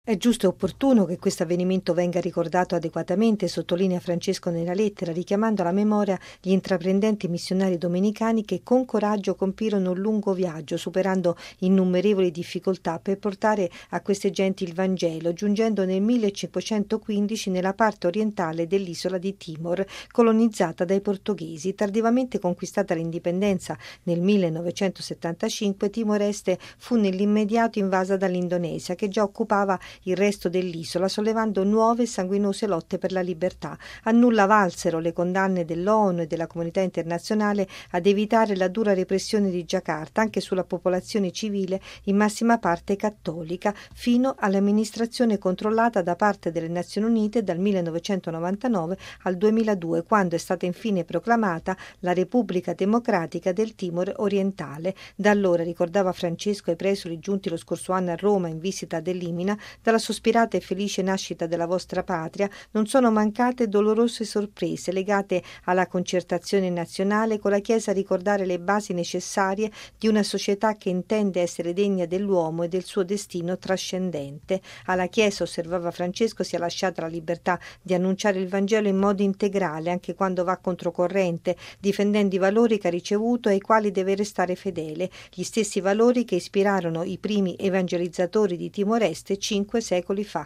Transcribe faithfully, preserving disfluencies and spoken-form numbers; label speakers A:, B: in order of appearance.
A: È giusto e opportuno che questo avvenimento venga ricordato adeguatamente, sottolinea Francesco nella lettera, richiamando alla memoria gli intraprendenti missionari domenicani che con coraggio compirono un lungo viaggio, superando innumerevoli difficoltà per portare a queste genti il Vangelo, giungendo nel millecinquecentoquindici nella parte orientale dell'isola di Timor, colonizzata dai portoghesi. Tardivamente conquistata l'indipendenza nel millenovecentosettantacinque, Timor-Est fu nell'immediato invasa dall'Indonesia, che già occupava il resto dell'isola, sollevando nuove sanguinose lotte per la libertà. A nulla valsero le condanne dell'ONU e della comunità internazionale ad evitare la dura repressione di Giacarta anche sulla popolazione civile, in massima parte cattolica, fino all'amministrazione controllata da parte delle Nazioni Unite dal millenovecentonovantanove al duemiladue, quando è stata infine proclamata la Repubblica Democratica del Timor Orientale. Da allora, ricordava Francesco ai presuli giunti lo scorso anno a Roma in visita ad Elimina, dalla sospirata e felice nascita della vostra patria non sono mancate dolorose sorprese legate alla concertazione nazionale con la Chiesa a ricordare le basi necessarie di una società che intende essere degna dell'uomo e del suo destino trascendente. Alla Chiesa, osservava Francesco, sia lasciata la libertà di annunciare il Vangelo in modo integrale, anche quando va controcorrente, difendendo i valori che ha ricevuto e ai quali deve restare fedele, gli stessi valori che ispirarono i primi evangelizzatori di Timor-Est cinque secoli fa.